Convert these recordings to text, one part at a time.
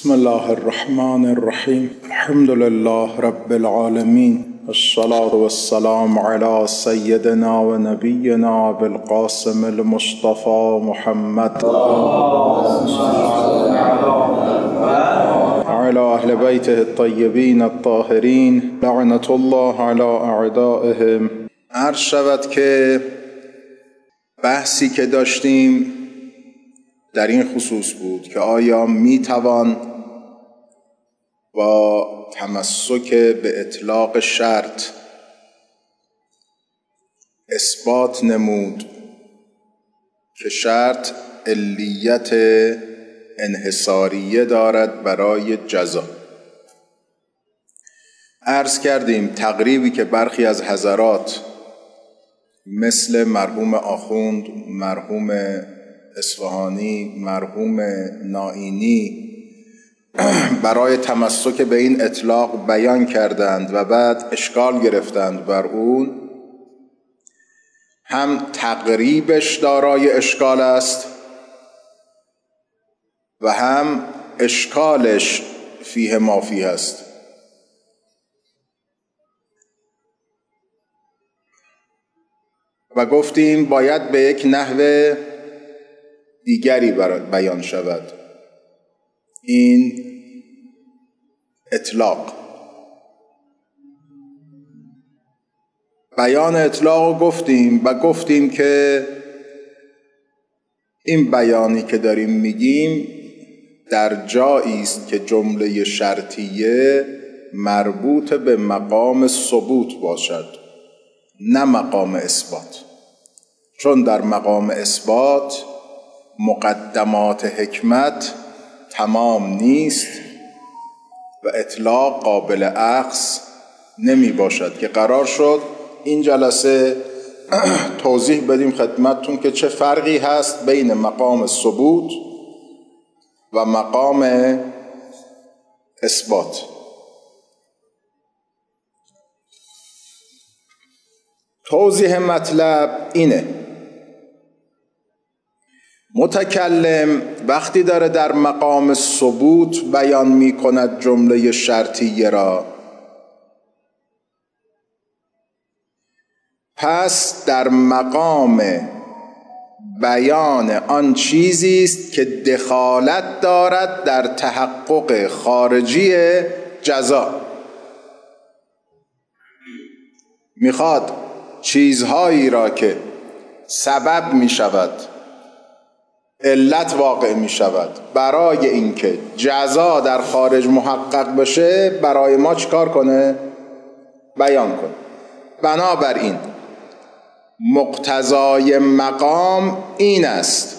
بسم الله الرحمن الرحیم. الحمد لله رب العالمین، الصلاة والسلام على سیدنا و نبینا بالقاسم المصطفى محمد وعلى اهل بیته الطیبین الطاهرین لعنة الله علی اعدائهم. عرض شود که بحثی که داشتیم در این خصوص بود که آیا میتوان با تمسک به اطلاق شرط اثبات نمود که شرط علیت انحصاریه دارد برای جزا. عرض کردیم تقریبی که برخی از حضرات مثل مرحوم آخوند، مرحوم اصفهانی، مرحوم نائینی برای تمسک به این اطلاق بیان کردند و بعد اشکال گرفتند بر اون، هم تقریبش دارای اشکال است و هم اشکالش فیه ما فیه است. و گفتیم باید به یک نحو دیگری بیان شود این اطلاق. بیان اطلاق گفتیم و گفتیم که این بیانی که داریم میگیم در جایی است که جمله شرطیه مربوط به مقام ثبوت باشد، نه مقام اثبات. چون در مقام اثبات مقدمات حکمت تمام نیست و اطلاق قابل اخذ نمی باشد، که قرار شد این جلسه توضیح بدیم خدمتتون که چه فرقی هست بین مقام ثبوت و مقام اثبات. توضیح مطلب اینه: متکلم وقتی داره در مقام ثبوت بیان می کند جمله شرطیه را، پس در مقام بیان آن چیزی است که دخالت دارد در تحقق خارجی جزا. میخواد چیزهایی را که سبب می شود، علت واقع می شود برای اینکه جزا در خارج محقق بشه، برای ما چیکار کنه؟ بیان کنه. بنابراین مقتضای مقام این است.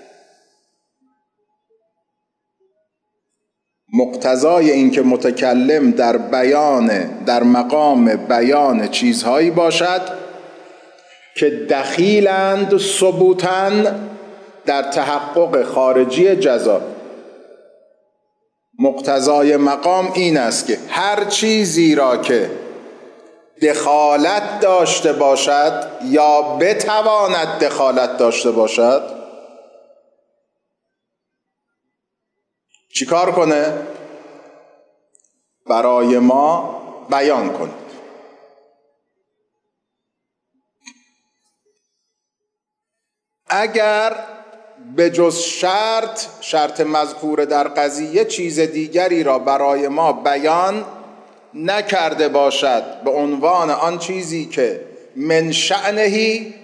مقتضای این که متکلم در مقام بیان چیزهایی باشد که دخیلند ثبوتاً در تحقق خارجی جزا. مقتضای مقام این است که هر چیزی را که دخالت داشته باشد یا بتواند دخالت داشته باشد، چیکار کنه؟ برای ما بیان کنه. اگر به جز شرط مذکور در قضیه چیز دیگری را برای ما بیان نکرده باشد به عنوان آن چیزی که من شأنهی،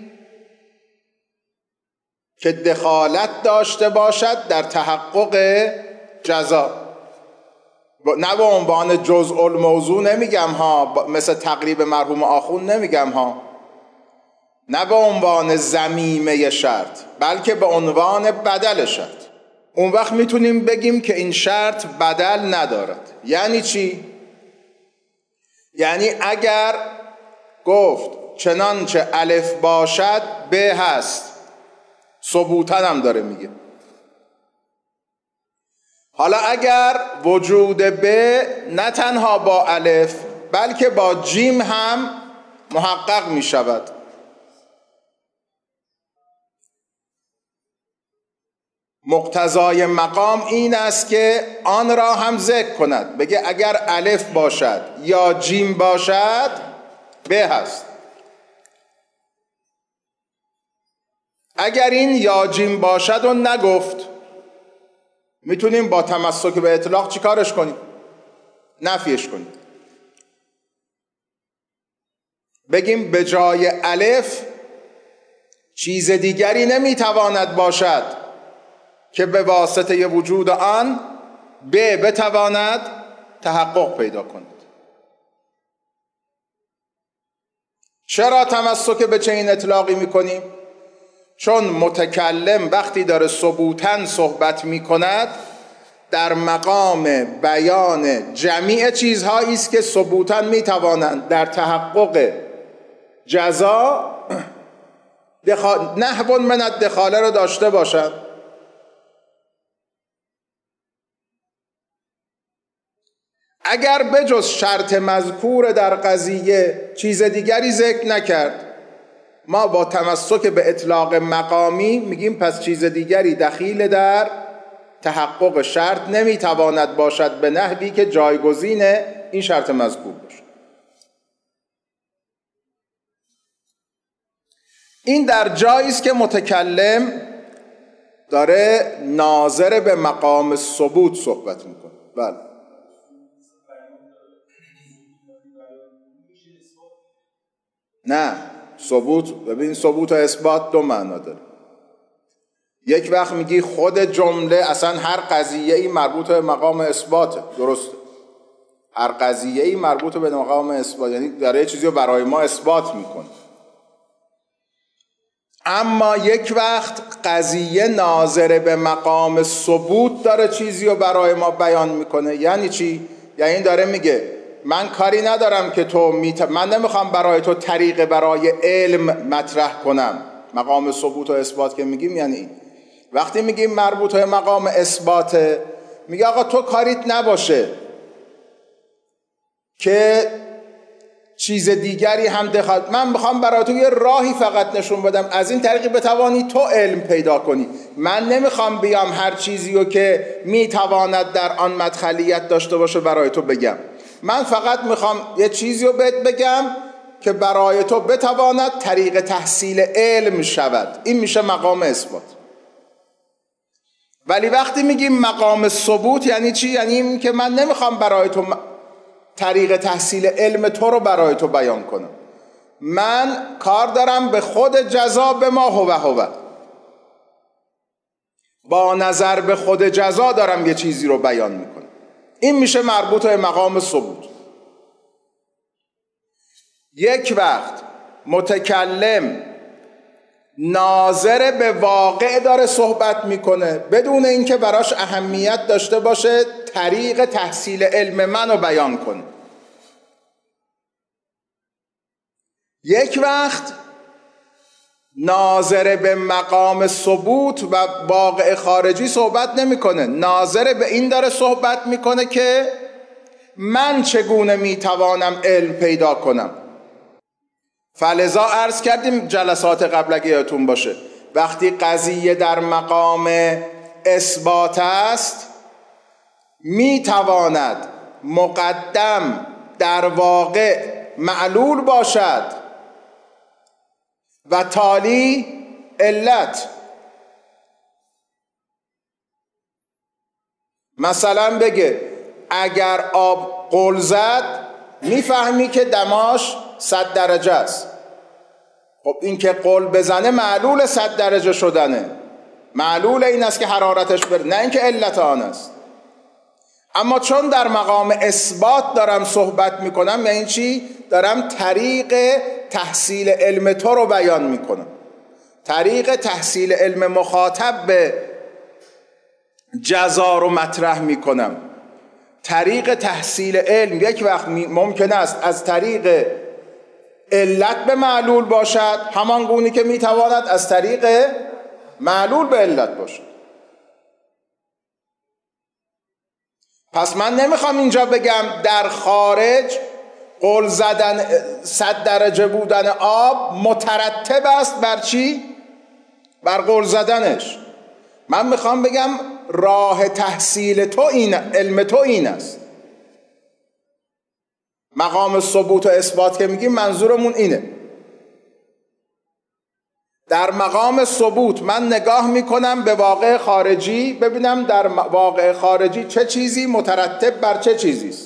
که دخالت داشته باشد در تحقق جزا، نه به عنوان جزء الموضوع نمیگم ها، مثل تقریب مرحوم آخوند نمیگم ها، نه به عنوان ضمیمه شرط، بلکه به عنوان بدل شرط. اون وقت میتونیم بگیم که این شرط بدل ندارد. یعنی چی؟ یعنی اگر گفت چنانچه الف باشد ب هست، ثبوتاً هم داره میگه. حالا اگر وجود ب نه تنها با الف بلکه با جیم هم محقق میشود، مقتضای مقام این است که آن را هم ذکر کند، بگه اگر الف باشد یا جیم باشد به هست. اگر این یا جیم باشد و نگفت، میتونیم با تمسک به اطلاق چی کارش کنیم؟ نفیش کنیم. بگیم به جای الف چیز دیگری نمیتواند باشد که به واسطه وجود آن بتواند تحقق پیدا کند. چرا تمسک به چنین اطلاقی میکنیم؟ چون متکلم وقتی داره ثبوتاً صحبت میکند در مقام بیان جمیع چیزهایی است که ثبوتاً میتوانند در تحقق جزا نحو من الدخاله را داشته باشند. اگر بجز شرط مذکور در قضیه چیز دیگری ذکر نکرد، ما با تمسک به اطلاق مقامی میگیم پس چیز دیگری دخیل در تحقق شرط نمیتواند باشد به نحوی که جایگزین این شرط مذکور باشد. این در جایی است که متکلم داره ناظر به مقام ثبوت صحبت میکنه. بله. نه، ثبوت، ببین ثبوت و اثبات دو معنا داره. یک وقت میگی خود جمله اصلا هر قضیه‌ای مربوط به مقام اثباته، درسته، هر قضیه‌ای مربوط به مقام اثبات، یعنی داره یه چیزی رو برای ما اثبات میکنه. اما یک وقت قضیه ناظر به مقام ثبوت داره چیزی رو برای ما بیان میکنه. یعنی چی؟ یعنی داره میگه من کاری ندارم که من نمیخوام برای تو طریق برای علم مطرح کنم. مقام ثبوت و اثبات که میگیم یعنی این. وقتی میگیم مربوط به مقام اثباته، میگه آقا تو کاریت نباشه که چیز دیگری هم دخل، من میخوام برای تو یه راهی فقط نشون بدم از این طریقی بتوانی تو علم پیدا کنی. من نمیخوام بیام هر چیزی رو که میتواند در آن مدخلیت داشته باشه برای تو بگم. من فقط میخوام یه چیزی رو بهت بگم که برای تو بتواند طریق تحصیل علم شود. این میشه مقام اثبات. ولی وقتی میگیم مقام ثبوت یعنی چی؟ یعنی این که من نمیخوام برای تو طریق تحصیل علم تو رو برای تو بیان کنم. من کار دارم به خود جزا به ما هو. با نظر به خود جزا دارم یه چیزی رو بیان میکنم. این میشه مربوط به مقام ثبوت. یک وقت متکلم ناظر به واقع داره صحبت میکنه بدون اینکه براش اهمیت داشته باشه طریق تحصیل علم منو بیان کنه. یک وقت ناظر به مقام ثبوت و واقع خارجی صحبت نمیکنه، ناظر به این داره صحبت میکنه که من چگونه میتوانم علم پیدا کنم. فلذا عرض کردیم جلسات قبل اگه یادتون باشه، وقتی قضیه در مقام اثبات است میتواند مقدم در واقع معلول باشد و تالی علت. مثلا بگه اگر آب غل زد میفهمی که دماش 100 درجه است. خب این که غل بزنه معلول 100 درجه شدنه، معلول این است که حرارتش بره، نه اینکه علت آن است. اما چون در مقام اثبات دارم صحبت میکنم، یعنی چی؟ دارم طریق تحصیل علم تو رو بیان میکنم، طریق تحصیل علم مخاطب به جزا رو مطرح میکنم. طریق تحصیل علم یک وقت ممکن است از طریق علت به معلول باشد، همان گونه که میتواند از طریق معلول به علت باشد. پس من نمیخوام اینجا بگم در خارج غل زدن 100 درجه بودن آب مترتب است بر چی؟ بر غل زدنش. من میخوام بگم راه تحصیل تو این، علم تو این است. مقام ثبوت و اثبات که میگیم منظورمون اینه. در مقام ثبوت من نگاه میکنم به واقع خارجی، ببینم در واقع خارجی چه چیزی مترتب بر چه چیزی است.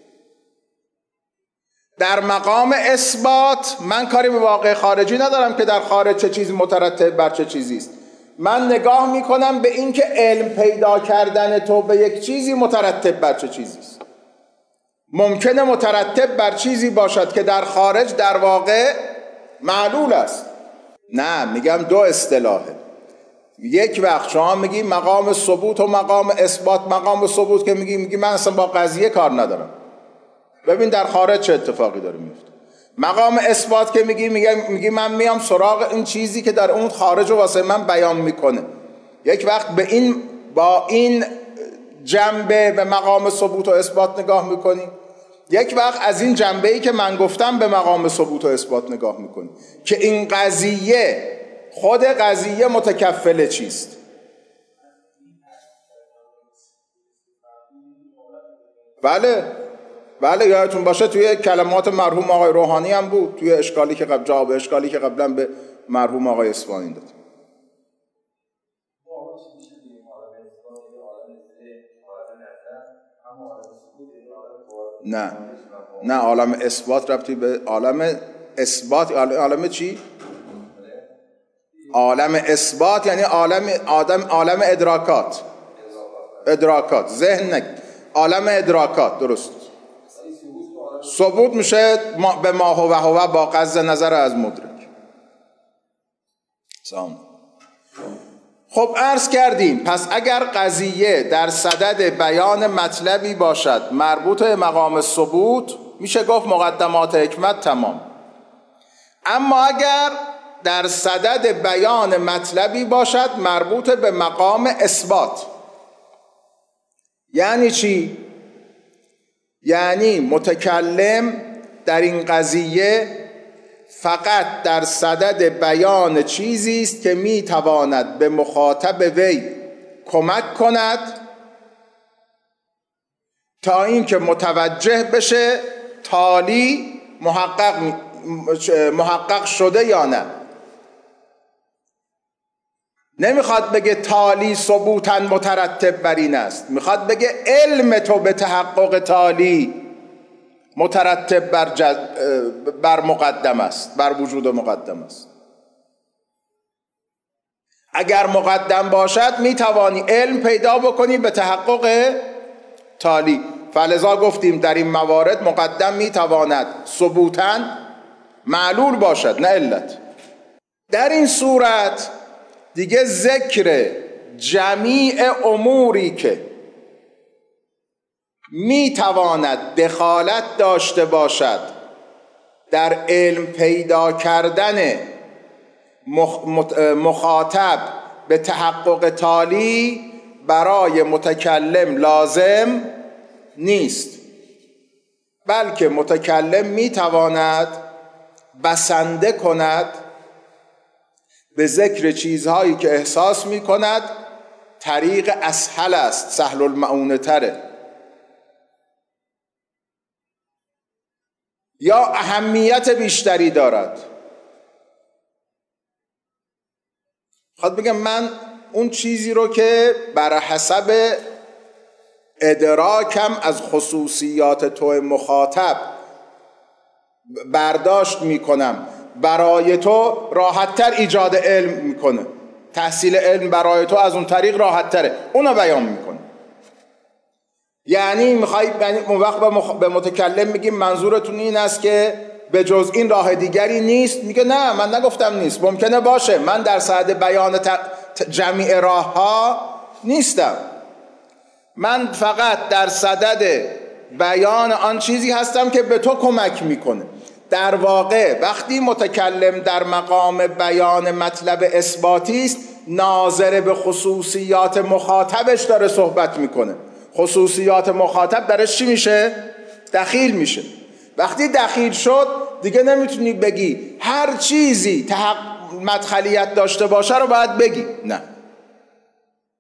در مقام اثبات من کاری به واقع خارجی ندارم که در خارج چه چیزی مترتب بر چه چیزی است. من نگاه میکنم به این که علم پیدا کردن تو به یک چیزی مترتب بر چه چیزی است. ممکنه مترتب بر چیزی باشد که در خارج در واقع معلول است. نه، میگم دو اصطلاحه. یک وقت شما میگی مقام ثبوت و مقام اثبات. مقام ثبوت که میگی من اصلا با قضیه کار ندارم، ببین در خارج چه اتفاقی داره میفته. مقام اثبات که میگی من میام سراغ این چیزی که در اون خارج و واسه من بیان میکنه. یک وقت با این جنبه به مقام ثبوت و اثبات نگاه میکنی، یک وقت از این جنبه‌ای که من گفتم به مقام ثبوت و اثبات نگاه میکنی که این قضیه، خود قضیه متکفل چیست. بله یادتون باشه توی کلمات مرحوم آقای روحانی هم بود، توی اشکالی که جواب اشکالی که قبلا به مرحوم آقای اصفهانی داد. نه عالم اثبات ربطی به عالم اثبات. عالم چی؟ عالم اثبات یعنی عالم ادراکات ذهن نگید، عالم ادراکات. درست. ثبوت میشه به ما هو با قصد نظر از مدرک. خب عرض کردیم پس اگر قضیه در صدد بیان مطلبی باشد مربوط به مقام ثبوت، میشه گفت مقدمات حکمت تمام. اما اگر در صدد بیان مطلبی باشد مربوط به مقام اثبات، یعنی چی؟ یعنی متکلم در این قضیه فقط در صدد بیان چیزی است که میتواند به مخاطب وی کمک کند تا اینکه متوجه بشه تالی محقق شده یا نه. نمیخواد بگه تالی ثبوتاً مترتب بر این است، میخواد بگه علم تو به تحقق تالی مترتب بر مقدم است، بر وجود مقدم است. اگر مقدم باشد میتوانی علم پیدا بکنی به تحقق تالی. فلذا گفتیم در این موارد مقدم میتواند ثبوتاً معلول باشد نه علت. در این صورت دیگه ذکر جمیع اموری که میتواند دخالت داشته باشد در علم پیدا کردن مخاطب به تحقق تالی برای متکلم لازم نیست، بلکه متکلم میتواند بسنده کند به ذکر چیزهایی که احساس میکند طریق اسهل است، سهل المعونه تره، یا اهمیت بیشتری دارد. خواهد بگم من اون چیزی رو که بر حسب ادراکم از خصوصیات تو مخاطب برداشت میکنم برای تو راحت‌تر ایجاد علم میکنه، تحصیل علم برای تو از اون طریق راحت‌تره، اونو بیان میکنه. یعنی اون وقت به متکلم میگیم منظورتون این است که به جز این راه دیگری نیست؟ میگه نه، من نگفتم نیست، ممکنه باشه، من در صدد بیان جمیع راه ها نیستم، من فقط در صدد بیان آن چیزی هستم که به تو کمک میکنه. در واقع وقتی متکلم در مقام بیان مطلب اثباتی است، ناظر به خصوصیات مخاطبش داره صحبت میکنه. خصوصیات مخاطب درش چی میشه؟ دخیل میشه. وقتی دخیل شد دیگه نمیتونی بگی هر چیزی مدخلیت داشته باشه رو باید بگی، نه،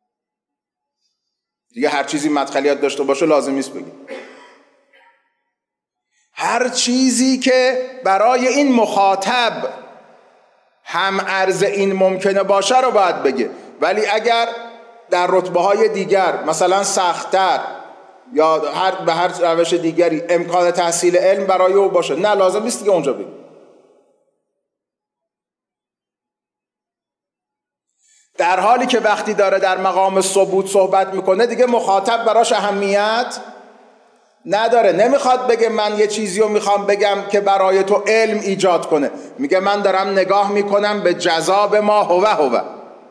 دیگه هر چیزی مدخلیت داشته باشه لازم نیست بگیم. هر چیزی که برای این مخاطب هم عرض این ممکنه باشه رو باید بگه. ولی اگر در رتبه‌های دیگر مثلا سخت‌تر یا به هر روش دیگری امکان تحصیل علم برای او باشه، نه لازم نیست دیگه اونجا بگیم. در حالی که وقتی داره در مقام ثبوت صحبت میکنه دیگه مخاطب براش اهمیت نداره. نمیخواد بگه من یه چیزی رو میخوام بگم که برای تو علم ایجاد کنه، میگه من دارم نگاه میکنم به جزا ما هو.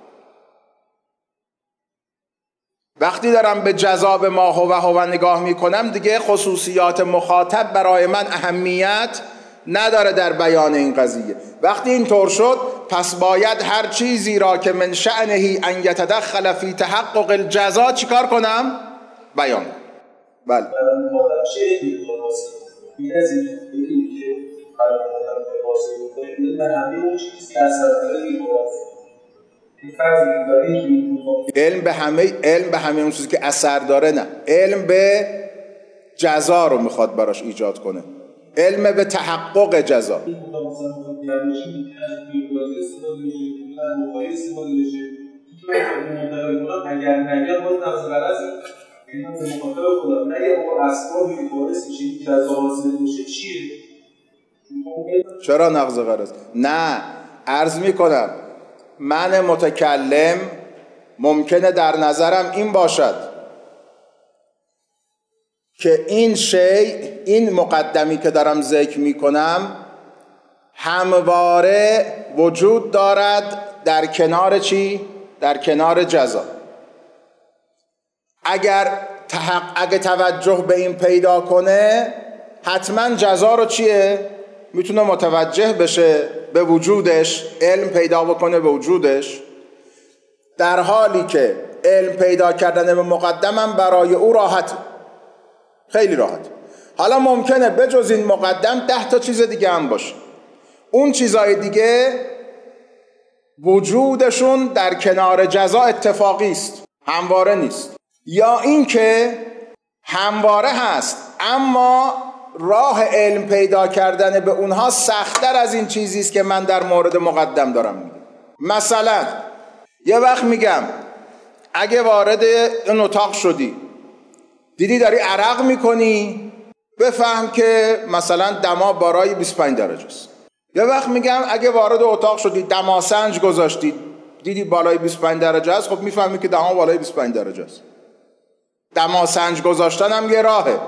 وقتی دارم به جزا ما هو نگاه میکنم دیگه خصوصیات مخاطب برای من اهمیت نداره در بیان این قضیه. وقتی اینطور شد پس باید هر چیزی را که من شأنه ان یتدخل فی تحقق الجزا چیکار کنم؟ بیان. بله. علم به همه اون چیزی که اثر داره، نه، علم به جزا رو میخواد براش ایجاد کنه، علم به تحقق جزا. چرا نقض غرض؟ نه، عرض میکنم من متکلم ممکنه در نظرم این باشد که این این مقدمی که دارم ذکر میکنم همواره وجود دارد در کنار چی؟ در کنار جزا. اگر توجه به این پیدا کنه حتما جزا رو چیه؟ میتونه متوجه بشه به وجودش، علم پیدا بکنه به وجودش، در حالی که علم پیدا کردن به مقدمم برای او راحت، خیلی راحت. حالا ممکنه بجز این مقدم 10 تا چیز دیگه هم باشه، اون چیزای دیگه وجودشون در کنار جزا اتفاقی است، همواره نیست، یا این که همواره هست اما راه علم پیدا کردن به اونها سخت‌تر از این چیزی است که من در مورد مقدم دارم میگم. مثلا یه وقت میگم اگه وارد این اتاق شدی دیدی داری عرق میکنی، بفهم که مثلا دما بالای 25 درجه است. یه وقت میگم اگه وارد اتاق شدی دماسنج گذاشتی دیدی بالای 25 درجه است، خب میفهمی که دما بالای 25 درجه است. دماسنج گذاشتن هم یه راهه،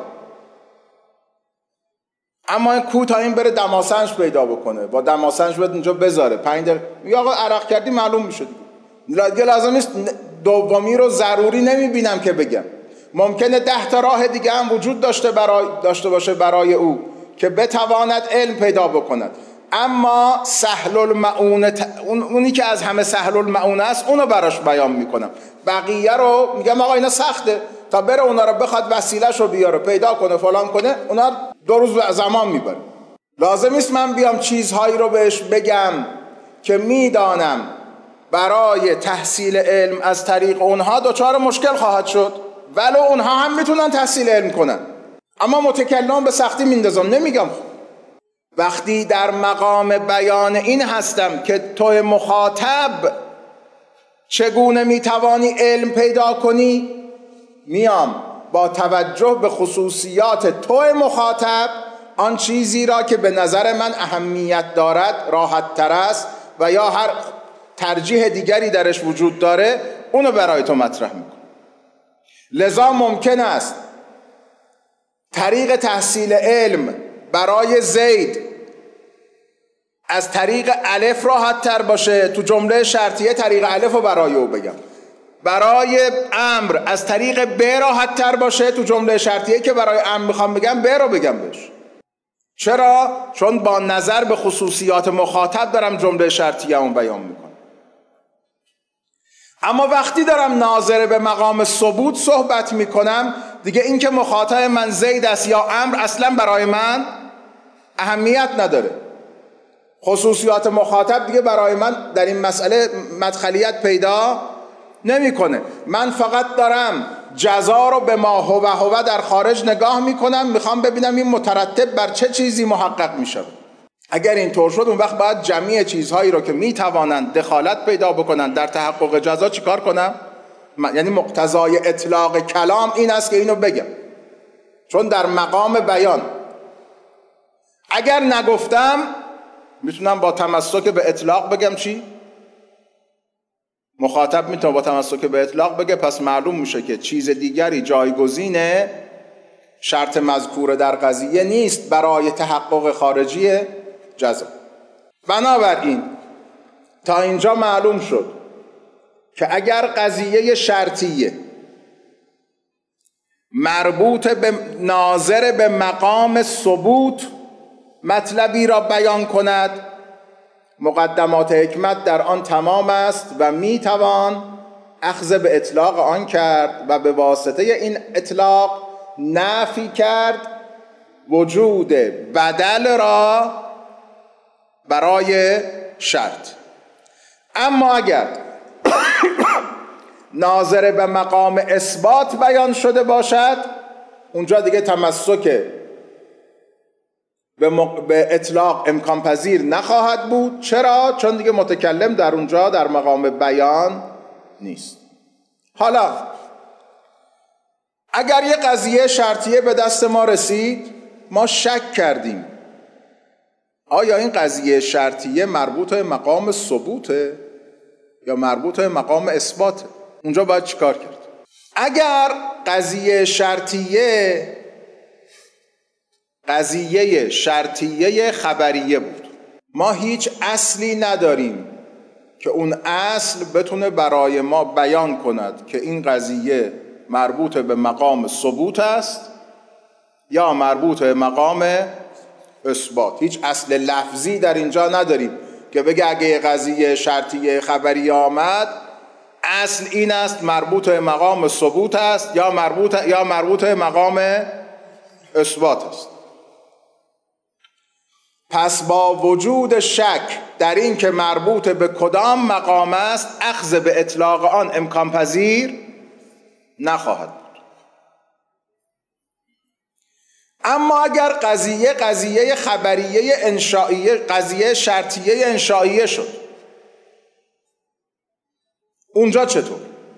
اما این کو تا این بره دماسنج پیدا بکنه، با دماسنج باید اینجا بذاره 5 دقیقه. میگه آقا عرق کردی معلوم میشه دیگه لازم نیست دومی رو ضروری نمیبینم که بگم. ممکنه 10 تا راه دیگه هم وجود داشته باشه برای او که بتواند علم پیدا بکند، اما سهل المعونه اونی که از همه سهل المعونه است اونو براش بیان میکنم، بقیه رو میگم آقا اینا سخته، تا بره اونا رو بخواد وسیله‌ش رو بیاره پیدا کنه فلان کنه، اونا 2 روز زمان میبره. لازم نیست من بیام چیزهایی رو بهش بگم که میدانم برای تحصیل علم از طریق اونها دچار مشکل خواهد شد، ولو اونها هم میتونن تحصیل علم کنن، اما متکلم به سختی میندازم. نمیگم وقتی در مقام بیان این هستم که تو مخاطب چگونه میتوانی علم پیدا کنی، میام با توجه به خصوصیات تو مخاطب آن چیزی را که به نظر من اهمیت دارد، راحت تر است و یا هر ترجیح دیگری درش وجود داره اونو برای تو مطرح میکنم. لذا ممکن است طریق تحصیل علم برای زید از طریق الف راحت تر باشه، تو جمله شرطیه طریق الف رو برای او بگم، برای امر از طریق ب راحت تر باشه، تو جمله شرطیه که برای امر میخوام بگم ب رو بگم بهش. چرا؟ چون با نظر به خصوصیات مخاطب دارم جمله شرطیه اون بیان میکنم. اما وقتی دارم ناظر به مقام ثبوت صحبت میکنم دیگه این که مخاطب من زید است یا امر اصلا برای من اهمیت نداره. خصوصیات مخاطب دیگه برای من در این مسئله مدخلیت پیدا نمیکنه. من فقط دارم جزا رو به ما هو در خارج نگاه میکنم، میخوام ببینم این مترتب بر چه چیزی محقق میشه. اگر اینطور شد اون وقت باید جمعی چیزهایی رو که میتوانند دخالت پیدا بکنند در تحقق جزا چیکار کنم؟ یعنی مقتضای اطلاق کلام این است که اینو بگم، چون در مقام بیان اگر نگفتم میتونم با تمسک به اطلاق بگم چی؟ مخاطب میتونه با تمسک به اطلاق بگه پس معلوم میشه که چیز دیگری جایگزین شرط مذکور در قضیه نیست برای تحقق خارجی جزا. بنابراین تا اینجا معلوم شد که اگر قضیه شرطیه مربوط به ناظر به مقام ثبوت مطلبی را بیان کند، مقدمات حکمت در آن تمام است و میتوان اخذ به اطلاق آن کرد و به واسطه این اطلاق نفی کرد وجود بدل را برای شرط. اما اگر ناظر به مقام اثبات بیان شده باشد اونجا دیگه تمسک به اطلاق امکان پذیر نخواهد بود. چرا؟ چون دیگه متکلم در اونجا در مقام بیان نیست. حالا اگر یه قضیه شرطیه به دست ما رسید، ما شک کردیم آیا این قضیه شرطیه مربوط به مقام ثبوته یا مربوط به مقام اثباته؟ اونجا باید چیکار کرد؟ اگر قضیه شرطیه خبریه بود، ما هیچ اصلی نداریم که اون اصل بتونه برای ما بیان کند که این قضیه مربوط به مقام ثبوت است یا مربوط به مقام اثبات. هیچ اصل لفظی در اینجا نداریم که بگه اگه یه قضیه شرطیه خبری آمد اصل این است مربوط به مقام ثبوت است یا مربوط به مقام اثبات است. پس با وجود شک در این که مربوط به کدام مقام است اخذ به اطلاق آن امکان پذیر نخواهد بود. اما اگر قضیه خبریه انشائیه، قضیه شرطیه انشائیه شد، اونجا چطور؟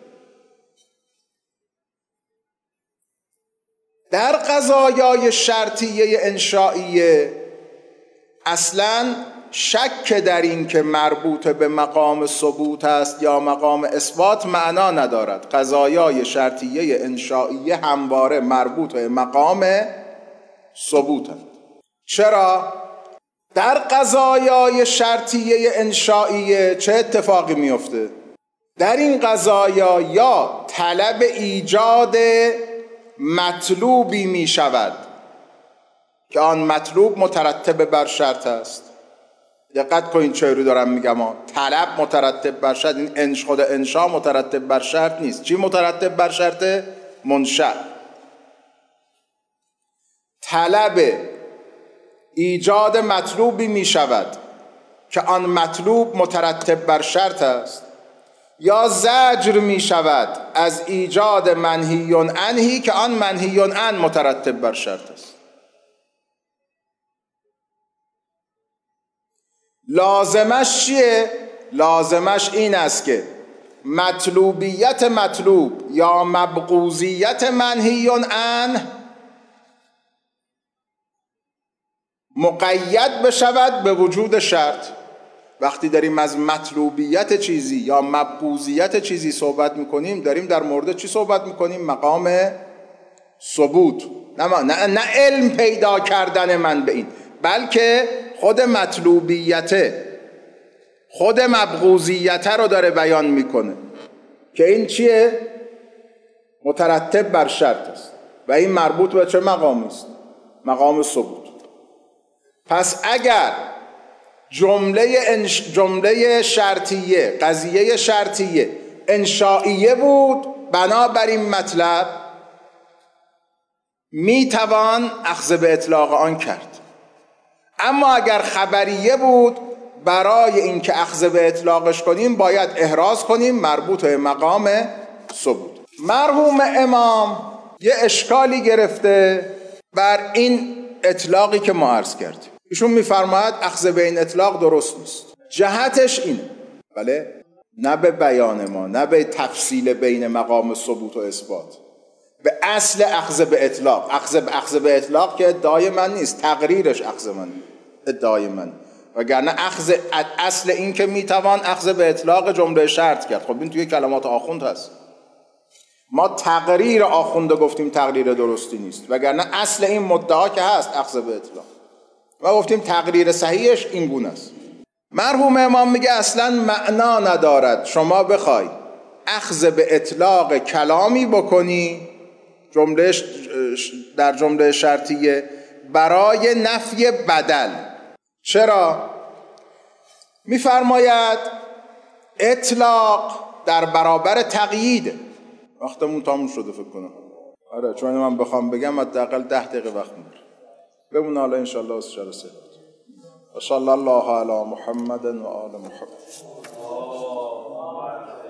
در قضایای شرطیه انشائیه اصلاً شک در این که مربوط به مقام ثبوت است یا مقام اثبات معنا ندارد. قضایای شرطیه انشائیه همواره مربوط به مقام ثبوت است. چرا؟ در قضایای شرطیه انشائیه چه اتفاقی میفته؟ در این قضایا یا طلب ایجاد مطلوبی می شود که آن مطلوب مترتب بر شرط است. دقت کنید چه رو دارم میگم. طلب مترتب بر شرط، این خود انشا مترتب بر شرط نیست. چی مترتب بر شرط؟ منشأ. طلب ایجاد مطلوبی می شود که آن مطلوب مترتب بر شرط است، یا زجر می شود از ایجاد منهی عنهی که آن منهی عنه مترتب بر شرط است. لازمش چیه؟ لازمش این است که مطلوبیت مطلوب یا مبغوضیت منهی عنه مقید بشود به وجود شرط. وقتی داریم از مطلوبیت چیزی یا مبغوضیت چیزی صحبت میکنیم داریم در مورد چی صحبت میکنیم؟ مقام ثبوت. نه علم پیدا کردن من به این، بلکه خود مطلوبیت، خود مبغوضیت رو داره بیان میکنه که این چیه؟ مترتب بر شرط است و این مربوط به چه مقامی است؟ مقام ثبوت. پس اگر جمله شرطیه، قضیه شرطیه انشائیه بود، بنابراین مطلب میتوان اخذ به اطلاق آن کرد. اما اگر خبریه بود، برای اینکه اخذ به اطلاقش کنیم باید احراز کنیم مربوط به مقام ثبوت. مرحوم امام یه اشکالی گرفته بر این اطلاقی که ما عرض کردیم. ایشون میفرماید اخذ به این اطلاق درست نیست. جهتش اینه، بله، نه به بیان ما، نه به تفصیل بین مقام ثبوت و اثبات، به اصل اخذ به اطلاق. اخذ به اطلاق که ادعای من نیست، تقریرش اخذ من، ادعای من. وگرنه اصل این که میتوان اخذ به اطلاق جمله شرط کرد. خب این توی کلمات آخوند هست. ما تقریر آخونده گفتیم تقریر درستی نیست، وگرنه اصل این مدعا که هست اخذ به اطلاق. ما گفتیم تقریر صحیحش این گونه است. مرحوم امام میگه اصلا معنا ندارد شما بخوای اخذ به اطلاق کلامی بکنی در جمله شرطیه برای نفی بدل. چرا؟ میفرماید اطلاق در برابر تقیید. وقتمون تموم شده فکر کنم. آره، چون من بخوام بگم حداقل 10 دقیقه وقت میبره. بمون حالا ان شاء الله از شر سه. و صلی الله علی محمد و آل محمد.